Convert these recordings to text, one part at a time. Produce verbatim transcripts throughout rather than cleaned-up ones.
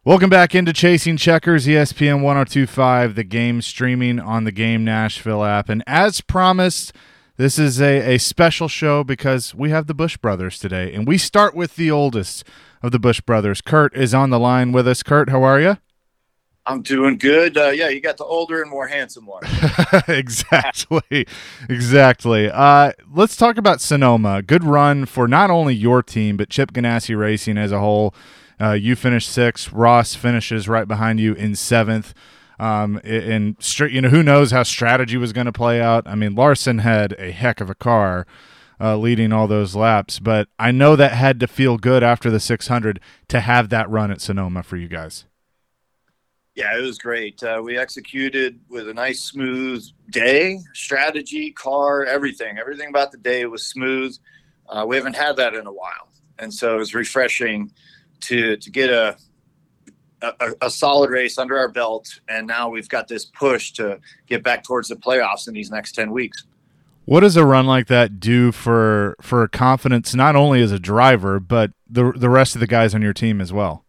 Welcome back into Chasing Checkers, E S P N ten twenty-five, the game streaming on the Game Nashville app. And as promised, this is a, a special show because we have the Bush brothers today. And we start with the oldest of the Bush brothers. Kurt is on the line with us. Kurt, how are you? I'm doing good. Uh, yeah, you got the older and more handsome one. exactly. Exactly. Uh, let's talk about Sonoma. Good run for not only your team, but Chip Ganassi Racing as a whole. Uh, you finished sixth. Ross finishes right behind you in seventh. Um, and straight, you know, who knows how strategy was going to play out. I mean, Larson had a heck of a car uh, leading all those laps, but I know that had to feel good after the six hundred to have that run at Sonoma for you guys. Yeah, it was great. Uh, we executed with a nice, smooth day, strategy, car, everything. Everything about the day was smooth. Uh, we haven't had that in a while. And so it was refreshing to to get a, a a solid race under our belt, and now we've got this push to get back towards the playoffs in these next ten weeks. What does a run like that do for for confidence, not only as a driver, but the the rest of the guys on your team as well?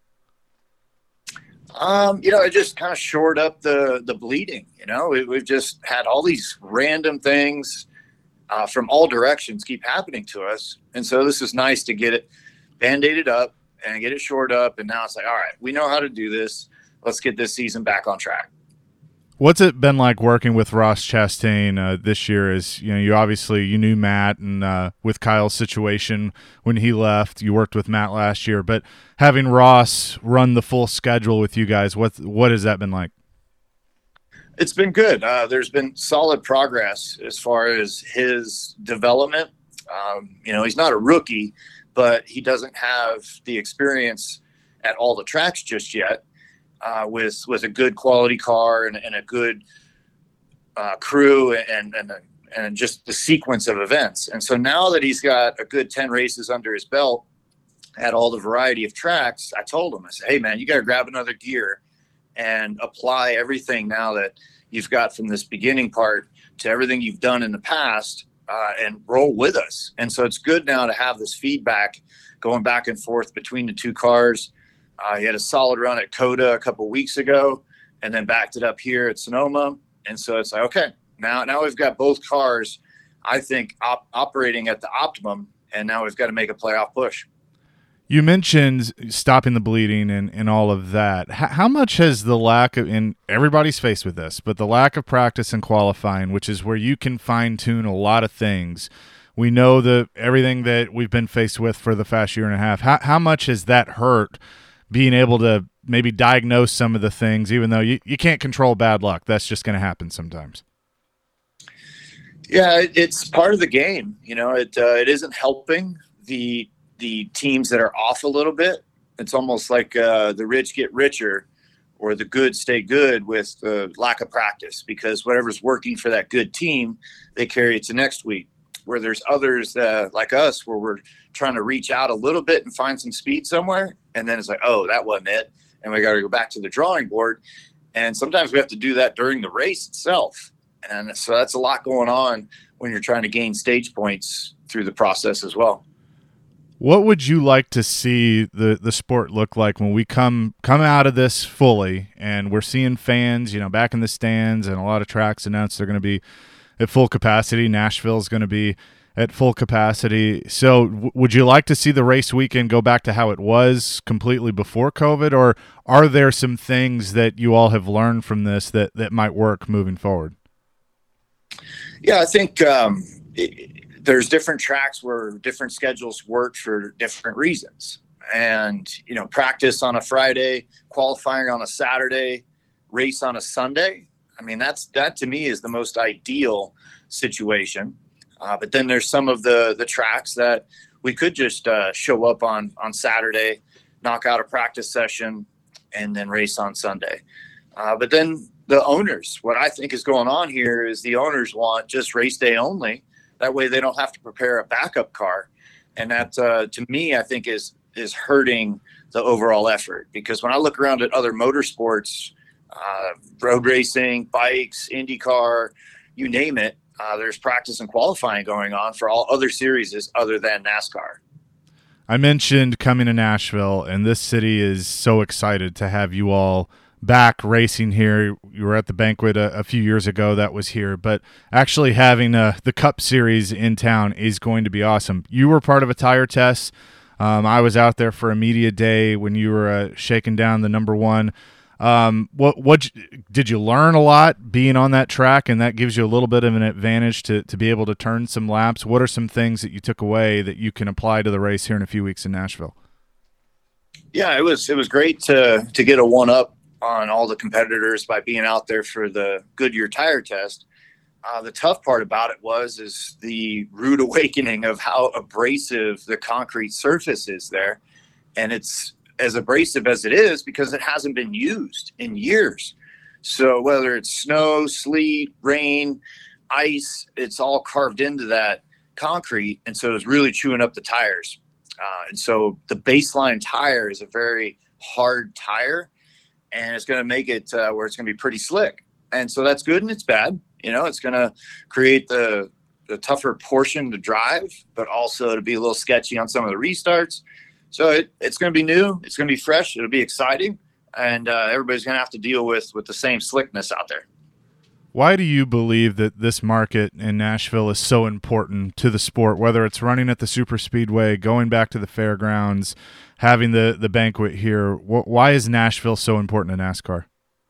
Um, you know, it just kind of shored up the the bleeding. You know, we, we've just had all these random things uh, from all directions keep happening to us, and so this is nice to get it band-aided up and get it shored up. And now it's like, all right, we know how to do this. Let's get this season back on track. What's it been like working with Ross Chastain uh, this year? Is you know you obviously you knew Matt and uh, with Kyle's situation when he left, you worked with Matt last year, but having Ross run the full schedule with you guys, what what has that been like? It's been good. Uh, there's been solid progress as far as his development. Um, you know, he's not a rookie, but he doesn't have the experience at all the tracks just yet. Uh, with with a good quality car and, and a good uh, crew and and and just the sequence of events. And so now that he's got a good ten races under his belt at all the variety of tracks, I told him, I said, hey man, you got to grab another gear and apply everything now that you've got from this beginning part to everything you've done in the past uh, and roll with us. And so it's good now to have this feedback going back and forth between the two cars. Uh, he had a solid run at Coda a couple weeks ago and then backed it up here at Sonoma. And so it's like, okay, now, now we've got both cars, I think, op- operating at the optimum. And now we've got to make a playoff push. You mentioned stopping the bleeding and, and all of that. H- how much has the lack of, and everybody's faced with this, but the lack of practice and qualifying, which is where you can fine tune a lot of things. We know that everything that we've been faced with for the past year and a half, how, how much has that hurt being able to maybe diagnose some of the things, even though you, you can't control bad luck? That's just going to happen sometimes. Yeah, it, it's part of the game. You know, it uh, it isn't helping the the teams that are off a little bit. It's almost like uh, the rich get richer or the good stay good with the lack of practice, because whatever's working for that good team, they carry it to next week. Where there's others uh, like us where we're trying to reach out a little bit and find some speed somewhere. And then it's like, oh, that wasn't it. And we got to go back to the drawing board. And sometimes we have to do that during the race itself. And so that's a lot going on when you're trying to gain stage points through the process as well. What would you like to see the, the sport look like when we come come out of this fully and we're seeing fans, you know, back in the stands, and a lot of tracks announced they're going to be at full capacity? Nashville's going to be at full capacity. So w- would you like to see the race weekend go back to how it was completely before COVID, or are there some things that you all have learned from this that, that might work moving forward? Yeah, I think um, it, there's different tracks where different schedules work for different reasons. And, you know, practice on a Friday, qualifying on a Saturday, race on a Sunday. I mean, that's that to me is the most ideal situation. Uh, but then there's some of the the tracks that we could just uh, show up on on Saturday, knock out a practice session, and then race on Sunday. Uh, but then the owners, what I think is going on here is the owners want just race day only. That way they don't have to prepare a backup car. And that, uh, to me, I think is is hurting the overall effort. Because when I look around at other motorsports, uh, road racing, bikes, IndyCar, you name it, uh, there's practice and qualifying going on for all other series other than NASCAR. I mentioned coming to Nashville, and this city is so excited to have you all back racing here. You were at the banquet a, a few years ago that was here, but actually having uh, the Cup Series in town is going to be awesome. You were part of a tire test. Um, I was out there for a media day when you were uh, shaking down the number one. Um, what what did you learn a lot being on that track, and that gives you a little bit of an advantage to to be able to turn some laps? What are some things that you took away that you can apply to the race here in a few weeks in Nashville? Yeah, it was it was great to to get a one up on all the competitors by being out there for the Goodyear tire test. Uh, the tough part about it was is the rude awakening of how abrasive the concrete surface is there, and it's as abrasive as it is because it hasn't been used in years. So whether it's snow, sleet, rain, ice, it's all carved into that concrete. And so it's really chewing up the tires. Uh, and so the baseline tire is a very hard tire, and it's going to make it uh, where it's going to be pretty slick. And so that's good and it's bad. You know, it's going to create the, the tougher portion to drive, but also to be a little sketchy on some of the restarts. So it, it's going to be new. It's going to be fresh. It'll be exciting. And uh, everybody's going to have to deal with, with the same slickness out there. Why do you believe that this market in Nashville is so important to the sport, whether it's running at the super speedway, going back to the fairgrounds, having the, the banquet here? Why is Nashville so important to NASCAR?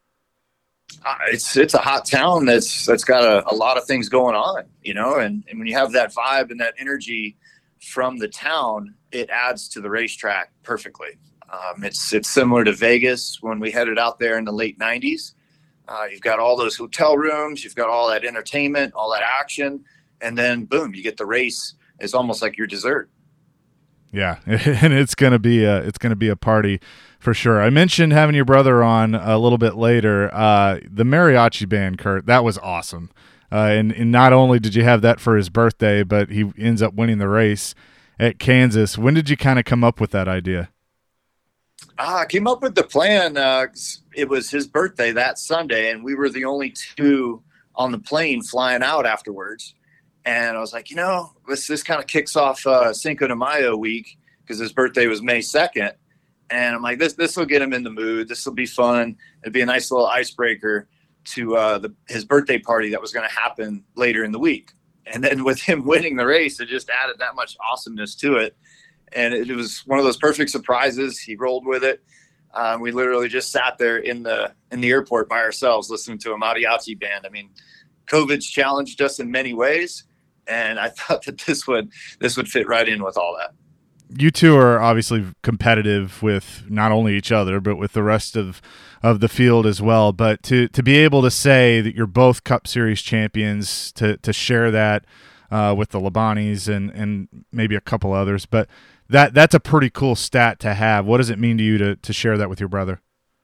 Uh, it's it's a hot town that's that's got a, a lot of things going on, you know, and, and when you have that vibe and that energy from the town, it adds to the racetrack perfectly. Um, it's it's similar to Vegas when we headed out there in the late nineties. Uh, you've got all those hotel rooms, you've got all that entertainment, all that action, and then boom, you get the race. It's almost like your dessert. Yeah, and it's gonna be a it's gonna be a party for sure. I mentioned having your brother on a little bit later. Uh, the mariachi band, Kurt, that was awesome. Uh, and, and not only did you have that for his birthday, but he ends up winning the race at Kansas. When did you kind of come up with that idea? Uh, I came up with the plan. Uh, it was his birthday that Sunday, and we were the only two on the plane flying out afterwards. And I was like, you know, this this kind of kicks off uh, Cinco de Mayo week because his birthday was May second. And I'm like, this this will get him in the mood. This will be fun. It'd be a nice little icebreaker to uh, the, his birthday party that was going to happen later in the week. And then with him winning the race, it just added that much awesomeness to it. And it, it was one of those perfect surprises. He rolled with it. Um, we literally just sat there in the in the airport by ourselves listening to a mariachi band. I mean, COVID's challenged us in many ways, and I thought that this would this would fit right in with all that. You two are obviously competitive with not only each other, but with the rest of, of the field as well. But to, to be able to say that you're both Cup Series champions, to, to share that uh, with the Labanis and, and maybe a couple others, but that that's a pretty cool stat to have. What does it mean to you to, to share that with your brother?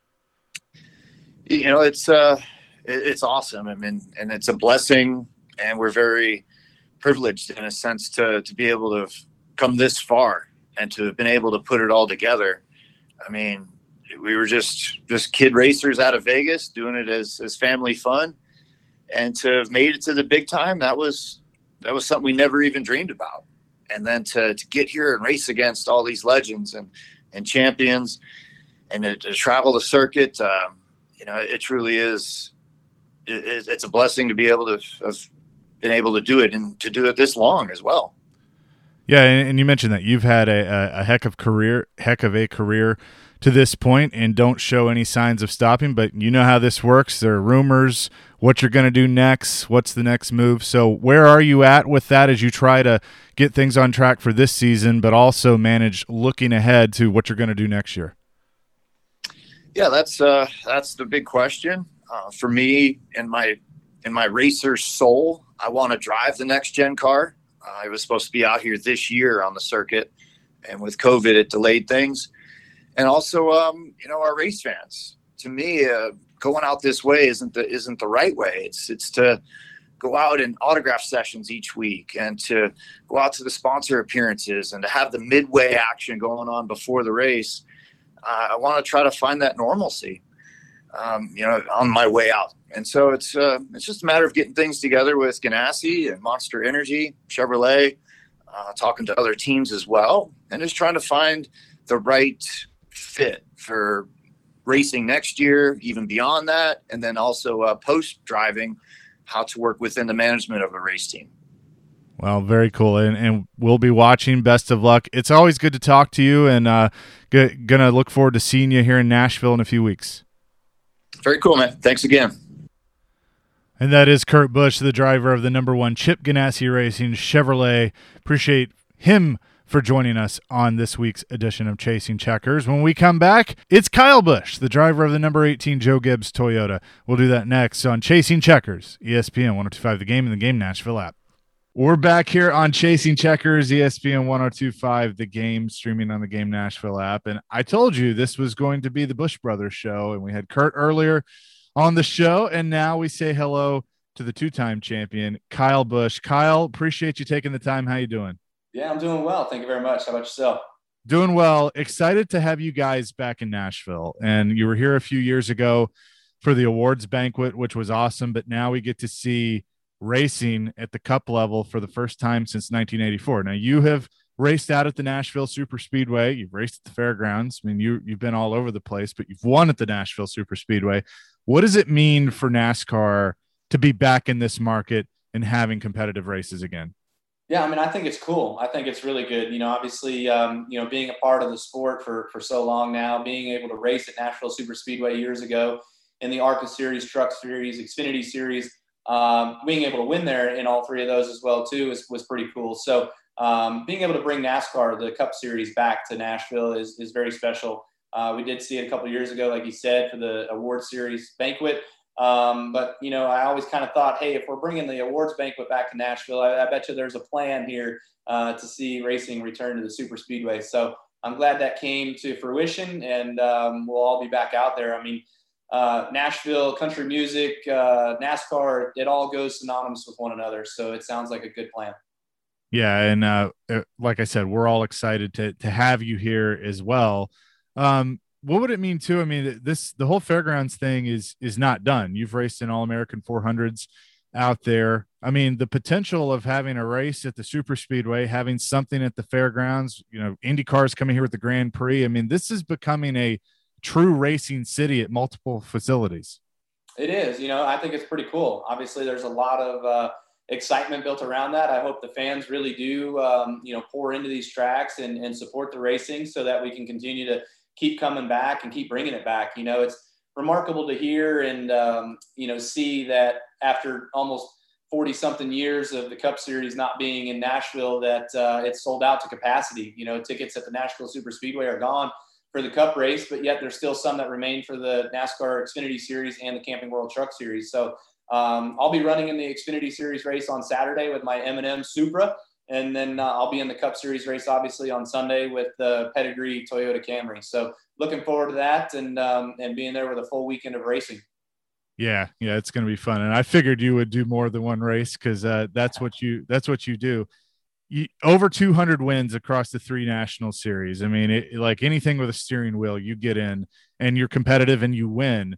You know, it's uh, it, it's awesome. I mean, and it's a blessing, and we're very privileged in a sense to to be able to come this far. And to have been able to put it all together. I mean, we were just just kid racers out of Vegas doing it as, as family fun. And to have made it to the big time, that was that was something we never even dreamed about. And then to, to get here and race against all these legends and, and champions and to, to travel the circuit, um, you know, it truly is, it, it's a blessing to be able to have been able to do it and to do it this long as well. Yeah, and you mentioned that you've had a, a heck of career, heck of a career to this point, and don't show any signs of stopping. But you know how this works. There are rumors, what you're going to do next, what's the next move. So where are you at with that as you try to get things on track for this season, but also manage looking ahead to what you're going to do next year? Yeah, that's uh, that's the big question uh, for me. In my in my racer soul, I want to drive the next gen car. Uh, I was supposed to be out here this year on the circuit, and with COVID, it delayed things. And also, um, you know, our race fans. To me, uh, going out this way isn't the isn't the right way. It's it's to go out in autograph sessions each week, and to go out to the sponsor appearances, and to have the midway action going on before the race. Uh, I want to try to find that normalcy, um, you know, on my way out. And so it's uh, it's just a matter of getting things together with Ganassi and Monster Energy, Chevrolet, uh, talking to other teams as well, and just trying to find the right fit for racing next year, even beyond that, and then also uh, post driving, how to work within the management of a race team. Well, very cool, and, and we'll be watching. Best of luck. It's always good to talk to you, and uh, g- gonna look forward to seeing you here in Nashville in a few weeks. Very cool, man. Thanks again. And that is Kurt Busch, the driver of the number one Chip Ganassi Racing Chevrolet. Appreciate him for joining us on this week's edition of Chasing Checkers. When we come back, it's Kyle Busch, the driver of the number eighteen Joe Gibbs Toyota. We'll do that next on Chasing Checkers, E S P N one oh two point five The Game and the Game Nashville app. We're back here on Chasing Checkers, E S P N one oh two point five The Game, streaming on the Game Nashville app. And I told you this was going to be the Busch Brothers show, and we had Kurt earlier on the show, and now we say hello to the two-time champion, Kyle Busch. Kyle, appreciate you taking the time. How you doing? Yeah, I'm doing well. Thank you very much. How about yourself? Doing well. Excited to have you guys back in Nashville. And you were here a few years ago for the awards banquet, which was awesome. But now we get to see racing at the cup level for the first time since nineteen eighty-four. Now, you have raced out at the Nashville Super Speedway. You've raced at the fairgrounds. I mean, you, you've been all over the place, but you've won at the Nashville Super Speedway. What does it mean for NASCAR to be back in this market and having competitive races again? Yeah, I mean, I think it's cool. I think it's really good. You know, obviously, um, you know, being a part of the sport for, for so long now, being able to race at Nashville Super Speedway years ago in the ARCA Series, Truck Series, Xfinity Series, um, being able to win there in all three of those as well, too, is, was pretty cool. So um, being able to bring NASCAR, the Cup Series, back to Nashville is, is very special. Uh, we did see it a couple of years ago, like you said, for the award series banquet. Um, but, you know, I always kind of thought, hey, if we're bringing the awards banquet back to Nashville, I, I bet you there's a plan here uh, to see racing return to the super speedway. So I'm glad that came to fruition, and um, we'll all be back out there. I mean, uh, Nashville, country music, uh, NASCAR, it all goes synonymous with one another. So it sounds like a good plan. Yeah. And uh, like I said, we're all excited to, to have you here as well. Um, What would it mean too? I mean, this, the whole fairgrounds thing is, is not done. You've raced in All-American four hundreds out there. I mean, the potential of having a race at the super speedway, having something at the fairgrounds, you know, IndyCar's coming here with the Grand Prix. I mean, this is becoming a true racing city at multiple facilities. It is, you know, I think it's pretty cool. Obviously there's a lot of, uh, excitement built around that. I hope the fans really do, um, you know, pour into these tracks and, and support the racing so that we can continue to keep coming back and keep bringing it back. You know, it's remarkable to hear and, um, you know, see that after almost forty something years of the Cup Series not being in Nashville, that uh, it's sold out to capacity. You know, tickets at the Nashville Super Speedway are gone for the Cup race, but yet there's still some that remain for the NASCAR Xfinity Series and the Camping World Truck Series. So um, I'll be running in the Xfinity Series race on Saturday with my M and M Supra. And then uh, I'll be in the Cup Series race, obviously, on Sunday with the Pedigree Toyota Camry. So looking forward to that and um, and being there with a full weekend of racing. Yeah, yeah, it's going to be fun. And I figured you would do more than one race because uh, that's what you that's what you do. You, over two hundred wins across the three national series. I mean, it, like anything with a steering wheel, you get in and you're competitive and you win.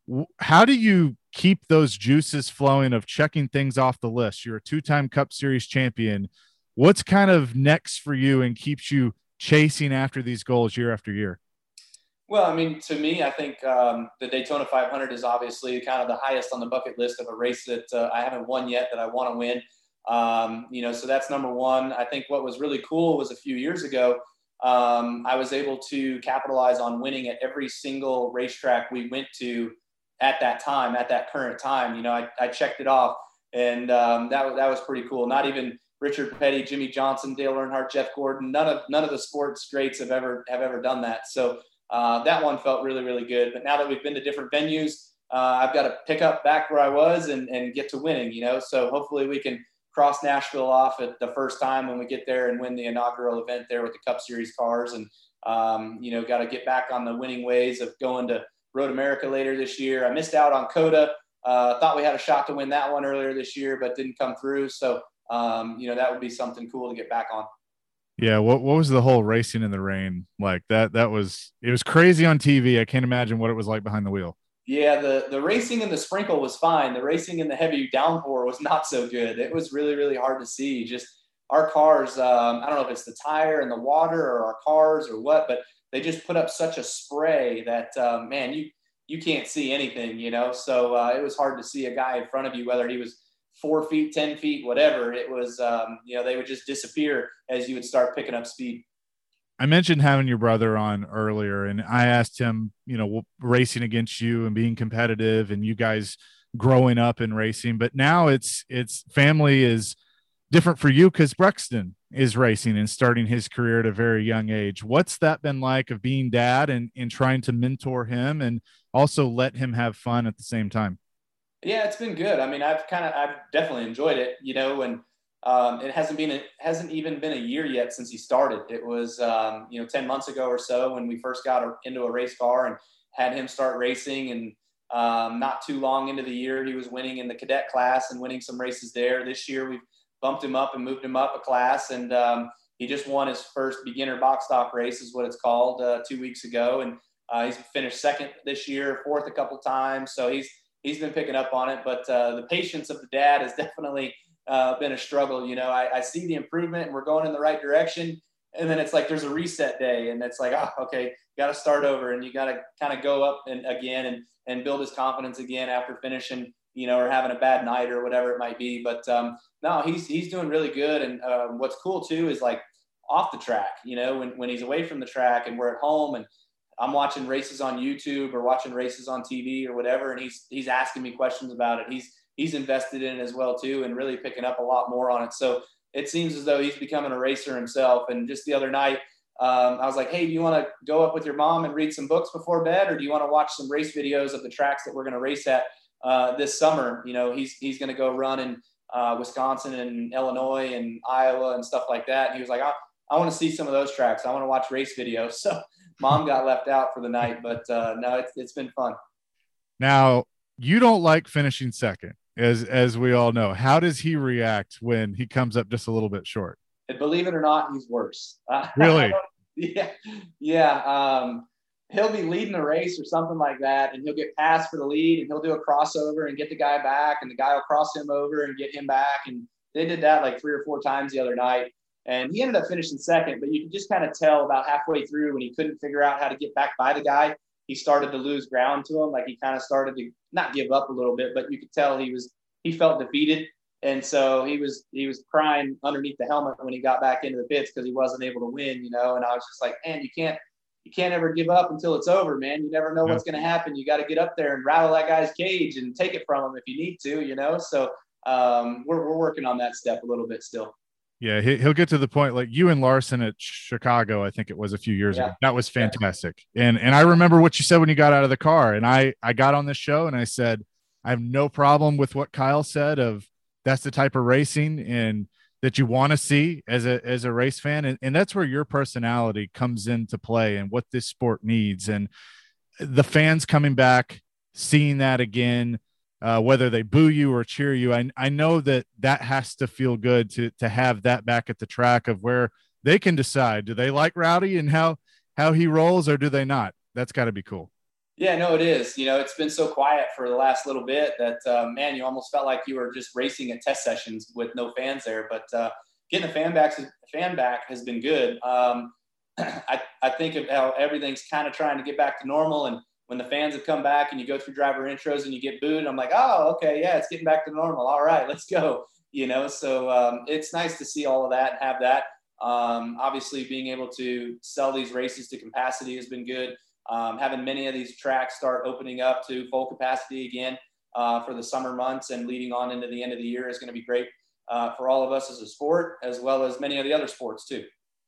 How do you keep those juices flowing of checking things off the list? You're a two-time Cup Series champion. What's kind of next for you and keeps you chasing after these goals year after year? Well, I mean, to me, I think um, the Daytona five hundred is obviously kind of the highest on the bucket list of a race that uh, I haven't won yet that I want to win. Um, you know, so that's number one. I think what was really cool was a few years ago, um, I was able to capitalize on winning at every single racetrack we went to at that time, at that current time. You know, I, I checked it off, and um, that, that was pretty cool. Not even Richard Petty, Jimmy Johnson, Dale Earnhardt, Jeff Gordon, none of none of the sports greats have ever have ever done that. So uh, that one felt really, really good. But now that we've been to different venues, uh, I've got to pick up back where I was and, and get to winning, you know. So hopefully we can cross Nashville off at the first time when we get there and win the inaugural event there with the Cup Series cars. And, um, you know, got to get back on the winning ways of going to Road America later this year. I missed out on COTA. Uh, thought we had a shot to win that one earlier this year, but didn't come through. So, um, you know, that would be something cool to get back on. Yeah. What, what was the whole racing in the rain like? That, that was, it was crazy on T V. I can't imagine what it was like behind the wheel. Yeah, the, the racing in the sprinkle was fine. The racing in the heavy downpour was not so good. It was really, really hard to see. Just our cars, um, I don't know if it's the tire and the water or our cars or what, but they just put up such a spray that, uh, man, you, you can't see anything, you know? So uh, it was hard to see a guy in front of you, whether he was four feet, ten feet, whatever. It was, um, you know, they would just disappear as you would start picking up speed. I mentioned having your brother on earlier, and I asked him, you know, racing against you and being competitive and you guys growing up in racing, but now it's, it's family is different for you because Brexton is racing and starting his career at a very young age. What's that been like of being dad and, and trying to mentor him and also let him have fun at the same time? Yeah, it's been good. I mean, I've kind of, I've definitely enjoyed it, you know, and um, it hasn't been, it hasn't even been a year yet since he started. It was, um, you know, ten months ago or so when we first got into a race car and had him start racing. And um, not too long into the year, he was winning in the cadet class and winning some races there. This year, we've bumped him up and moved him up a class. And um, he just won his first beginner box stock race is what it's called uh, two weeks ago. And uh, he's finished second this year, fourth a couple times. So he's, he's been picking up on it, but uh, the patience of the dad has definitely uh, been a struggle. You know, I, I see the improvement and we're going in the right direction. And then it's like, there's a reset day and it's like, oh, okay, got to start over. And you got to kind of go up and again and, and build his confidence again after finishing, you know, or having a bad night or whatever it might be. But um, no, he's, he's doing really good. And uh, what's cool too, is like off the track, you know, when, when he's away from the track and we're at home and I'm watching races on YouTube or watching races on T V or whatever. And he's, he's asking me questions about it. He's, he's invested in it as well too, and really picking up a lot more on it. So it seems as though he's becoming a racer himself. And just the other night, um, I was like, hey, do you want to go up with your mom and read some books before bed? Or do you want to watch some race videos of the tracks that we're going to race at uh, this summer? You know, he's, he's going to go run in uh, Wisconsin and Illinois and Iowa and stuff like that. And he was like, I, I want to see some of those tracks. I want to watch race videos. So mom got left out for the night, but uh, no, it's, it's been fun. Now, you don't like finishing second, as as we all know. How does he react when he comes up just a little bit short? And believe it or not, he's worse. Really? yeah. Yeah. Um, he'll be leading a race or something like that, and he'll get passed for the lead, and he'll do a crossover and get the guy back, and the guy will cross him over and get him back. And they did that like three or four times the other night. And he ended up finishing second, but you could just kind of tell about halfway through when he couldn't figure out how to get back by the guy, he started to lose ground to him. Like he kind of started to not give up a little bit, but you could tell he was, he felt defeated. And so he was, he was crying underneath the helmet when he got back into the pits because he wasn't able to win, you know? And I was just like, man, you can't, you can't ever give up until it's over, man. You never know what's going to happen. You got to get up there and rattle that guy's cage and take it from him if you need to, you know? So um, we're, we're working on that step a little bit still. Yeah, he'll get to the point like you and Larson at Chicago, I think it was a few years yeah. ago. That was fantastic. Yeah. And and I remember what you said when you got out of the car. And I, I got on this show and I said, I have no problem with what Kyle said of that's the type of racing and that you want to see as a as a race fan. And, and that's where your personality comes into play and what this sport needs. And the fans coming back, seeing that again, Uh, whether they boo you or cheer you. I, I know that that has to feel good to, to have that back at the track of where they can decide, do they like Rowdy and how, how he rolls or do they not? That's gotta be cool. Yeah, no, it is. You know, it's been so quiet for the last little bit that, uh, man, you almost felt like you were just racing at test sessions with no fans there, but uh, getting the fan back, fan back has been good. Um, I, I think of how everything's kind of trying to get back to normal, and when the fans have come back and you go through driver intros and you get booed, I'm like, oh, okay, yeah, it's getting back to normal. All right, let's go. You know, so um, it's nice to see all of that and have that. Um, obviously, being able to sell these races to capacity has been good. Um, having many of these tracks start opening up to full capacity again uh, for the summer months and leading on into the end of the year is going to be great uh, for all of us as a sport, as well as many of the other sports too.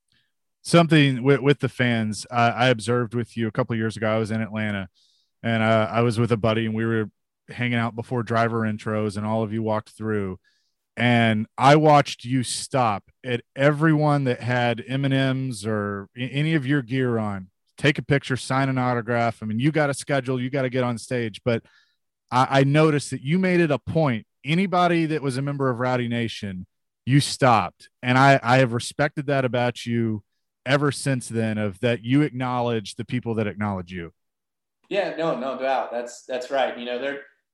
Something with, with the fans, uh, I observed with you a couple of years ago. I was in Atlanta and uh, I was with a buddy and we were hanging out before driver intros and all of you walked through and I watched you stop at everyone that had M and M's or any of your gear on, take a picture, sign an autograph. I mean, you got a schedule, you got to get on stage, but I, I noticed that you made it a point. Anybody that was a member of Rowdy Nation, you stopped. And I, I have respected that about you ever since then, of that you acknowledge the people that acknowledge you. Yeah, no, no doubt. That's, that's right. You know, there,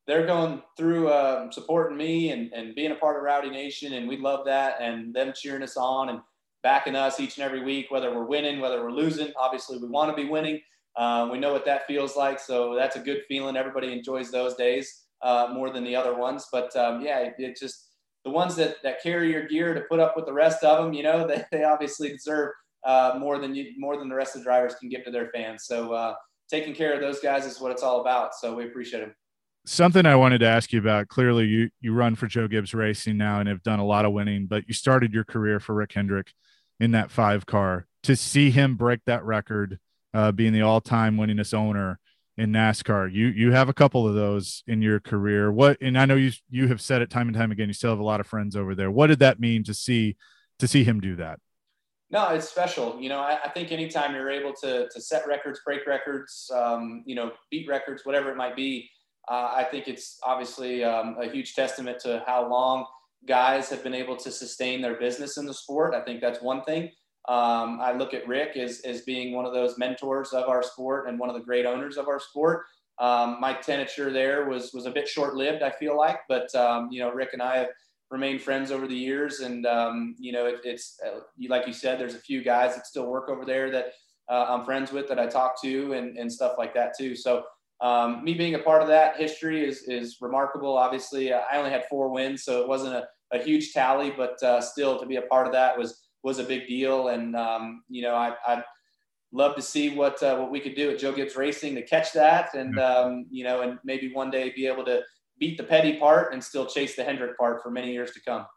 they're going through uh, supporting me and, and being a part of Rowdy Nation, and we love that, and them cheering us on and backing us each and every week, whether we're winning, whether we're losing. Obviously, we want to be winning. Uh, we know what that feels like, so that's a good feeling. Everybody enjoys those days uh, more than the other ones. But, um, yeah, it, it just the ones that, that carry your gear to put up with the rest of them, you know, they, they obviously deserve uh, more than you, more than the rest of the drivers can give to their fans. So uh, taking care of those guys is what it's all about, so we appreciate them. Something I wanted to ask you about, clearly you you run for Joe Gibbs Racing now and have done a lot of winning, but you started your career for Rick Hendrick in that five car. To see him break that record, uh, being the all-time winningest owner in NASCAR, you you have a couple of those in your career. What, and I know you you have said it time and time again, you still have a lot of friends over there. What did that mean to see to see him do that? No, it's special. You know, I, I think anytime you're able to to set records, break records, um, you know, beat records, whatever it might be, Uh, I think it's obviously um, a huge testament to how long guys have been able to sustain their business in the sport. I think that's one thing. Um, I look at Rick as, as being one of those mentors of our sport and one of the great owners of our sport. Um, my tenure there was was a bit short-lived, I feel like, but um, you know, Rick and I have remained friends over the years, and um, you know, it, it's uh, like you said, there's a few guys that still work over there that uh, I'm friends with that I talk to and, and stuff like that too. So. Um, me being a part of that history is, is remarkable. Obviously, uh, I only had four wins, so it wasn't a, a huge tally, but uh, still to be a part of that was was a big deal. And, um, you know, I, I'd love to see what uh, what we could do at Joe Gibbs Racing to catch that and, um, you know, and maybe one day be able to beat the Petty part and still chase the Hendrick part for many years to come.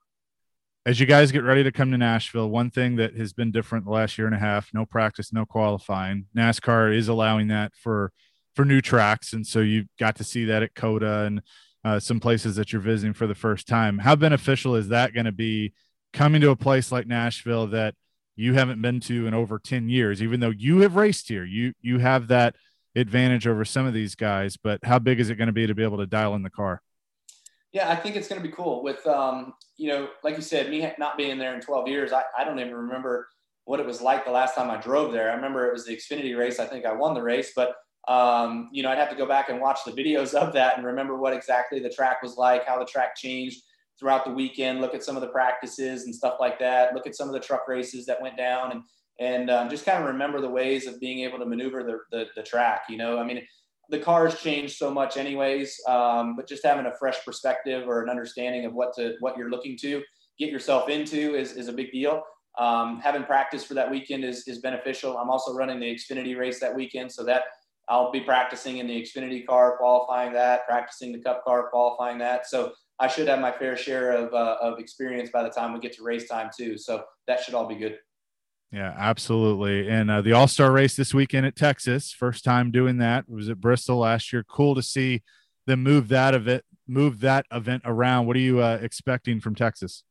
As you guys get ready to come to Nashville, one thing that has been different the last year and a half, no practice, no qualifying. NASCAR is allowing that for for new tracks. And so you got to see that at COTA and uh, some places that you're visiting for the first time. How beneficial is that going to be coming to a place like Nashville that you haven't been to in over ten years, even though you have raced here? You, you have that advantage over some of these guys, but how big is it going to be to be able to dial in the car? Yeah, I think it's going to be cool with, um, you know, like you said, me not being there in twelve years. I, I don't even remember what it was like the last time I drove there. I remember it was the Xfinity race. I think I won the race, but Um, you know, I'd have to go back and watch the videos of that and remember what exactly the track was like, how the track changed throughout the weekend, look at some of the practices and stuff like that, look at some of the truck races that went down and, and um, just kind of remember the ways of being able to maneuver the, the, the track. You know, I mean, the cars changed so much anyways, um, but just having a fresh perspective or an understanding of what to, what you're looking to get yourself into is, is a big deal. Um, having practice for that weekend is, is beneficial. I'm also running the Xfinity race that weekend, so that I'll be practicing in the Xfinity car, qualifying that, practicing the Cup car, qualifying that. So I should have my fair share of uh, of experience by the time we get to race time too. So that should all be good. Yeah, absolutely. And uh, the All-Star race this weekend at Texas, first time doing that. It was at Bristol last year. Cool to see them move that event, move that event around. What are you uh, expecting from Texas?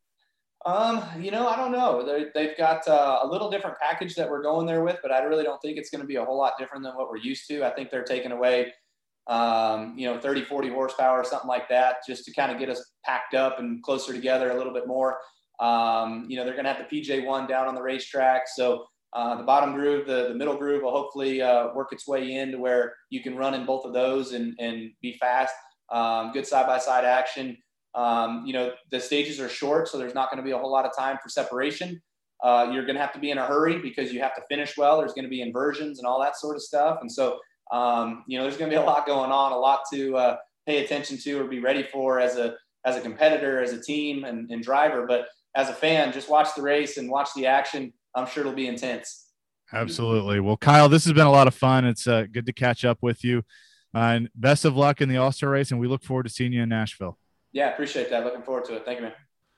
Um, you know, I don't know. They, they've got uh, a little different package that we're going there with, but I really don't think it's going to be a whole lot different than what we're used to. I think they're taking away, um, you know, thirty, forty horsepower or something like that, just to kind of get us packed up and closer together a little bit more. Um, you know, they're going to have the P J one down on the racetrack. So uh, the bottom groove, the, the middle groove will hopefully uh, work its way in to where you can run in both of those and, and be fast. Um, good side-by-side action. Um, you know, the stages are short, so there's not going to be a whole lot of time for separation. Uh, you're going to have to be in a hurry because you have to finish well. There's going to be inversions and all that sort of stuff. And so, um, you know, there's going to be a lot going on, a lot to uh, pay attention to or be ready for as a as a competitor, as a team and, and driver. But as a fan, just watch the race and watch the action. I'm sure it'll be intense. Absolutely. Well, Kyle, this has been a lot of fun. It's uh, good to catch up with you. Uh, and best of luck in the All-Star race, and we look forward to seeing you in Nashville. Yeah, appreciate that. Looking forward to it. Thank you, man.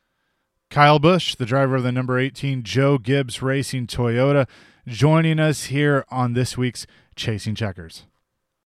Kyle Busch, the driver of the number eighteen Joe Gibbs Racing Toyota, joining us here on this week's Chasing Checkers.